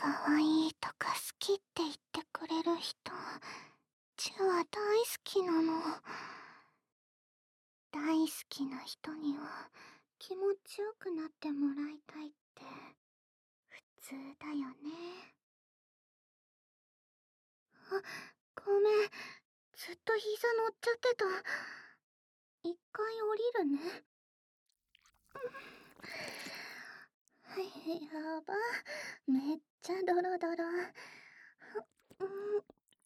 かわいいとか好きって言ってくれる人、チュは大好きなの。大好きな人には気持ちよくなってもらいたいって普通だよね。あ、ごめん。ずっと膝乗っちゃってた。一回降りるね。やば。めっちゃドロドロ。うん。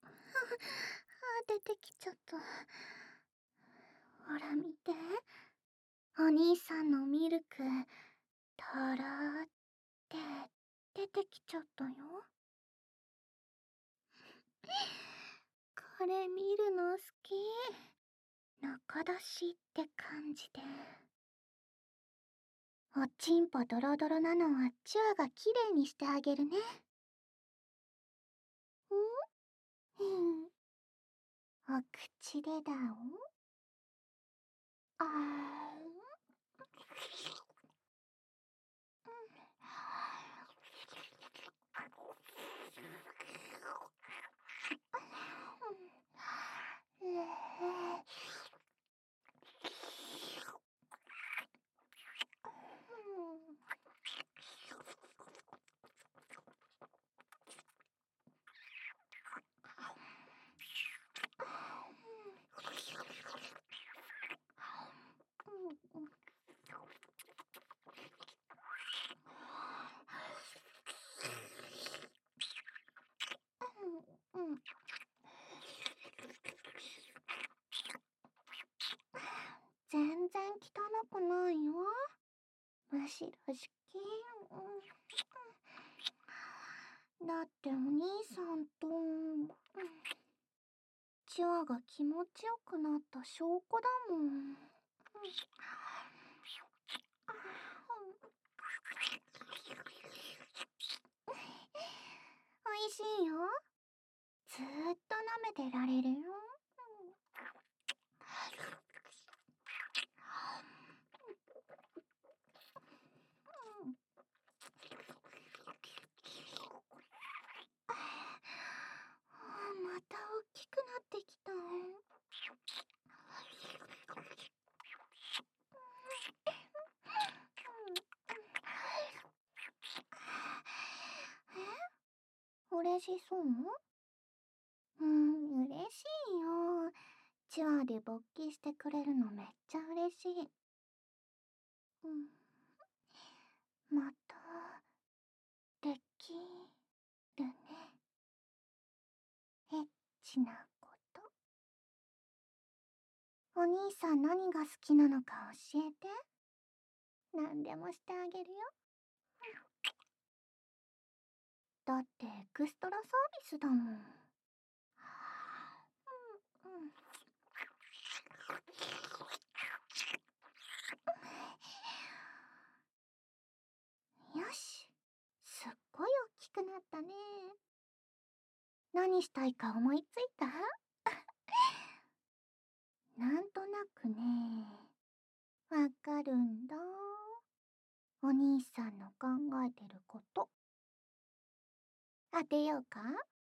出てきちゃった。ほら見て。お兄さんのミルク、とろーって出てきちゃったよ。これ見るの好き。中出しって感じで。おちんぽドロドロなのはチュアがきれいにしてあげるね。お口でだお。あ全然汚くないよ。むしろ好き。だってお兄さんと、チュアが気持ちよくなった証拠だもん。おいしいよ。ずーっと舐めてられるよ。また大きくなってきた。嬉しそう？嬉しいよ。チュアで勃起してくれるのめっちゃ嬉しい。また、できるね。エッチなこと。お兄さん何が好きなのか教えて。何でもしてあげるよ。だってエクストラサービスだもん。よし。すっごい大きくなったね。何したいか思いついた？なんとなくね。わかるんだ。お兄さんの考えてること。当てようか？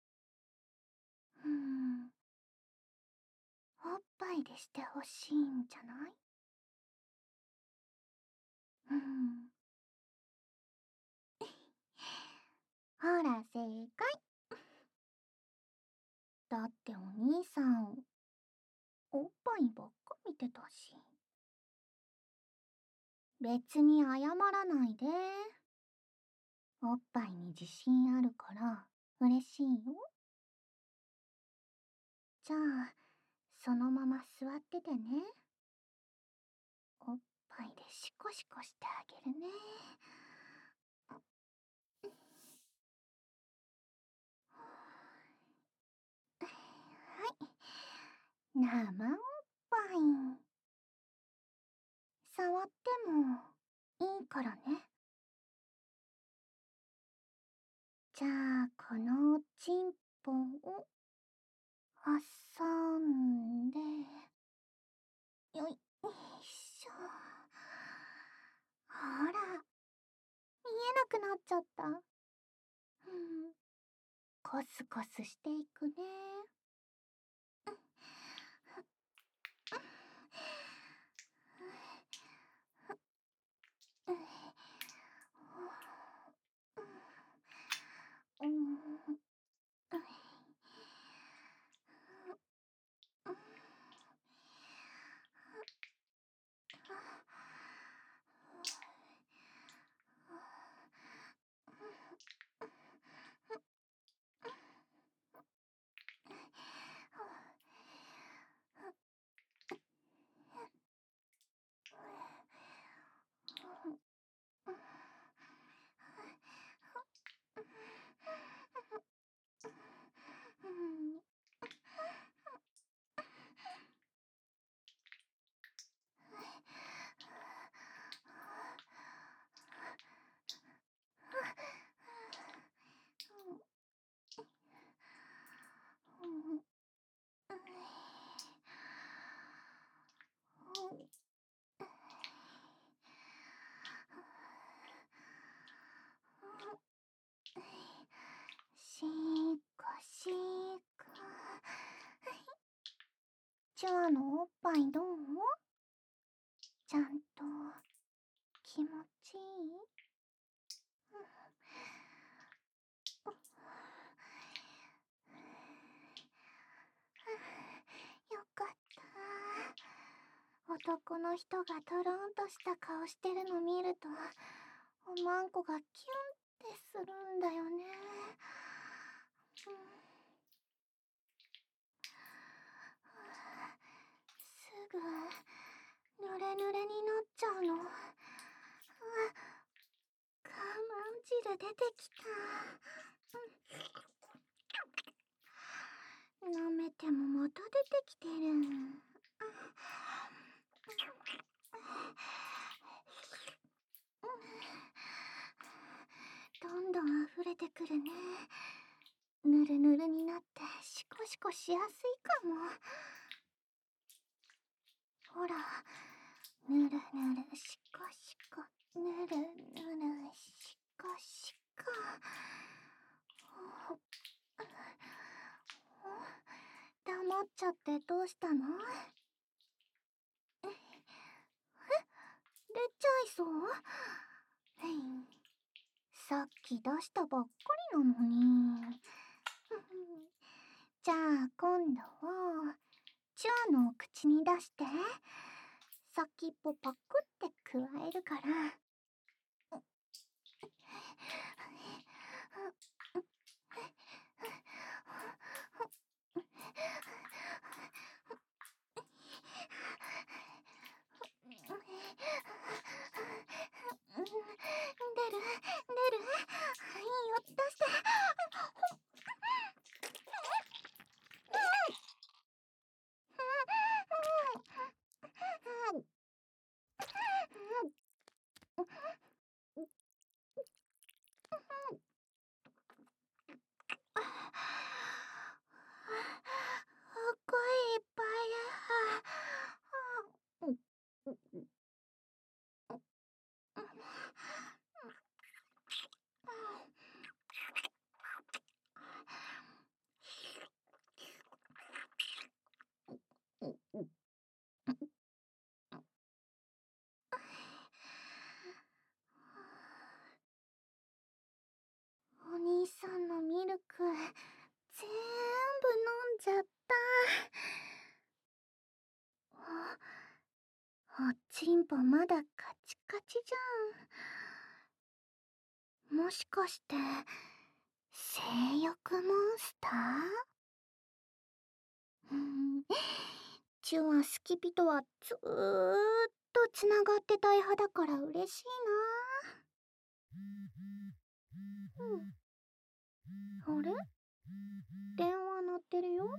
おっぱいでしてほしいんじゃない？ほら正解。だってお兄さん、おっぱいばっか見てたし。別に謝らないで。おっぱいに自信あるから嬉しいよ。じゃあ、そのまま座っててね。おっぱいでシコシコしてあげるね。はい。生おっぱい。触ってもいいからね。じゃあ、このおちんぽを挟んで、よいしょ。ほら、見えなくなっちゃった。 スコスしていくね。うん。しーかしーか。チュアのおっぱいどう？ちゃんと気持ちいい？よかった。男の人がトロンとした顔してるの見ると、おまんこがキュンってするんだよね。すぐ濡れ濡れになっちゃうの。我慢汁出てきた。舐めてもまた出てきてる。どんどん溢れてくるね。ぬるぬるになってシコシコしやすいかも。ほら、ぬるぬるシコシコ、ぬるぬるシコシコ。黙っちゃってどうしたの？出ちゃいそう？さっき出したばっかりなのに。じゃあ今度はチュアの口に出して、先っぽパクってくわえるから。出る出る。いいよ、出して。声いっぱい。お兄さんのミルク、全部飲んじゃった。おちんぽまだカチカチじゃん。もしかして、性欲モンスター？チュアスキピとはずーっとつながってたい派だから嬉しいな。あれ？電話鳴ってるよ。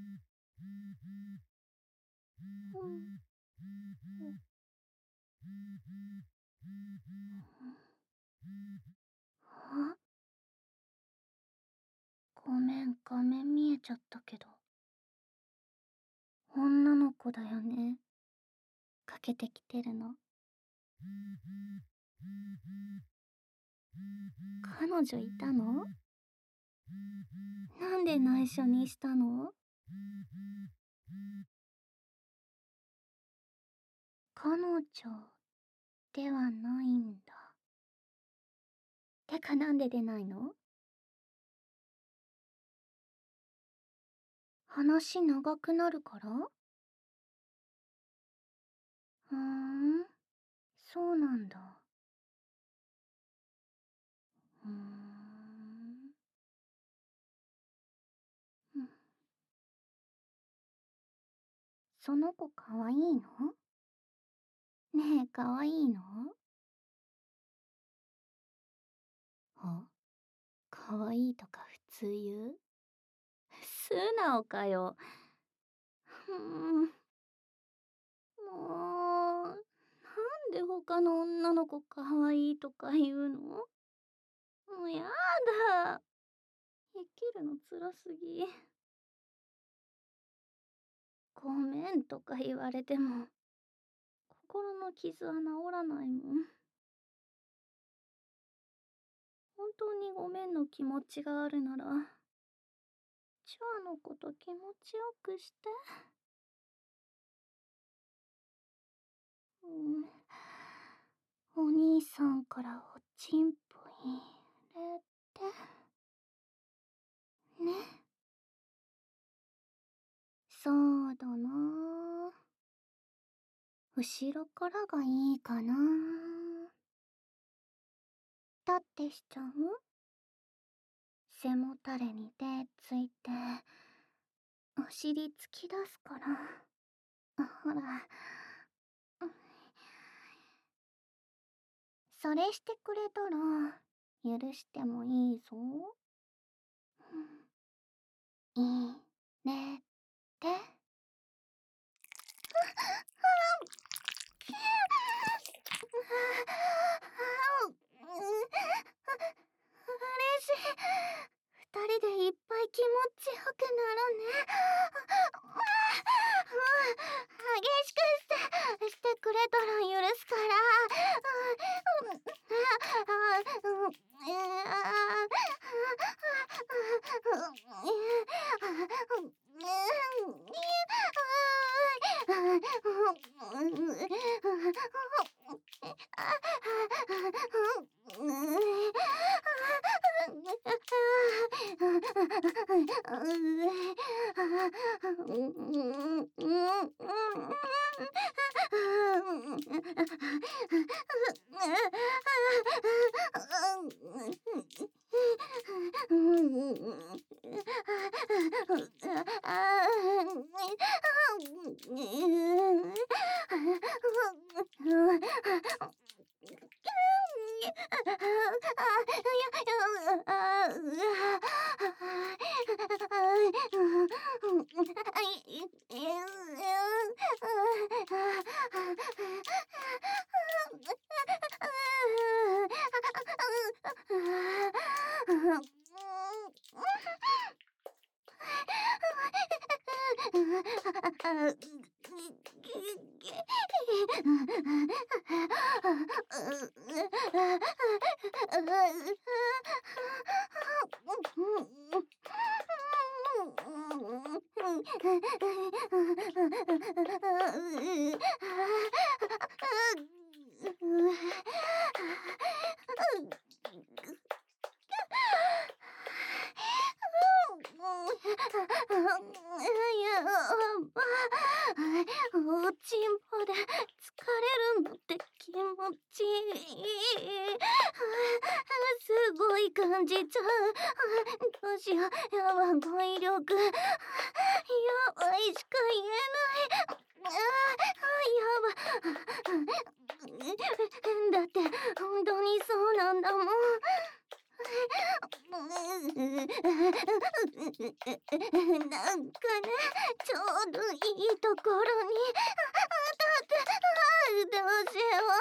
あ、ごめん、画面見えちゃったけど。女の子だよね。かけてきてるの。彼女いたの？ なんで内緒にしたの？彼女ではないんだ。てかなんで出ないの？話長くなるから？ふーん、そうなんだ。うーん。うん。その子かわいいの？ねえ、かわいいの？は？かわいいとか普通言う？素直かよ。ふーん。もう、なんで他の女の子かわいいとか言うの？もうやだ。生きるの辛すぎ。ごめんとか言われても、心の傷は治らないもん。本当にごめんの気持ちがあるなら、チョアのこと気持ちよくして。うん。お兄さんからおちんぽ入れて。ね。そうだな。後ろからがいいかな。だってしちゃう？背もたれに手ついて、お尻突き出すから。ほら。それしてくれたら、許してもいいぞ。いいねって。嬉しい。二人でいっぱい気持ちよくなるね。激しくしてくれたら許すから。おちんぽで疲れるのって気持ちいい。すごい感じちゃう。どうしよう。やば、語彙力。やばいしか言えない。やば。だって本当にそうなんだもん。なんかね、ちょうどいいところに当たって、どうしよう。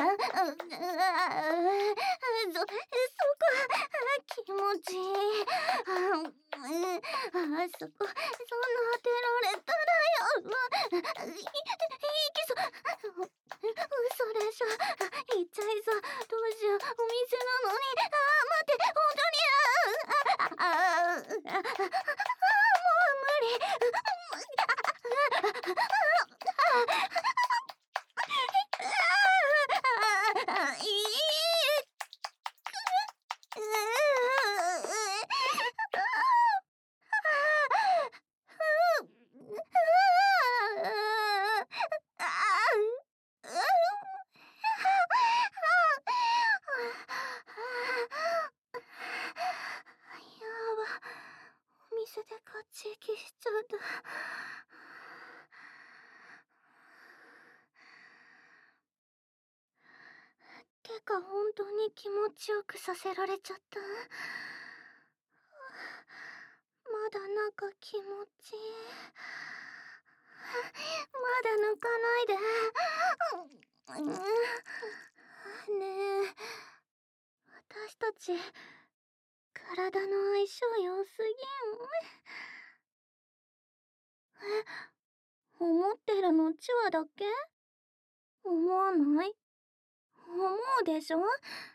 そこ、気持ちいい。そこ、そんな当てられたらやばい。嘘でしょ。言っちゃいそう。どうしよう。お店なのに。待って、本当に。 息しちゃった。てか本当に気持ちよくさせられちゃった。まだ中気持ちいい。まだ抜かないで。ねえ、私たち体の相性良すぎん。思ってるのチワだけ？思わない？思うでしょ？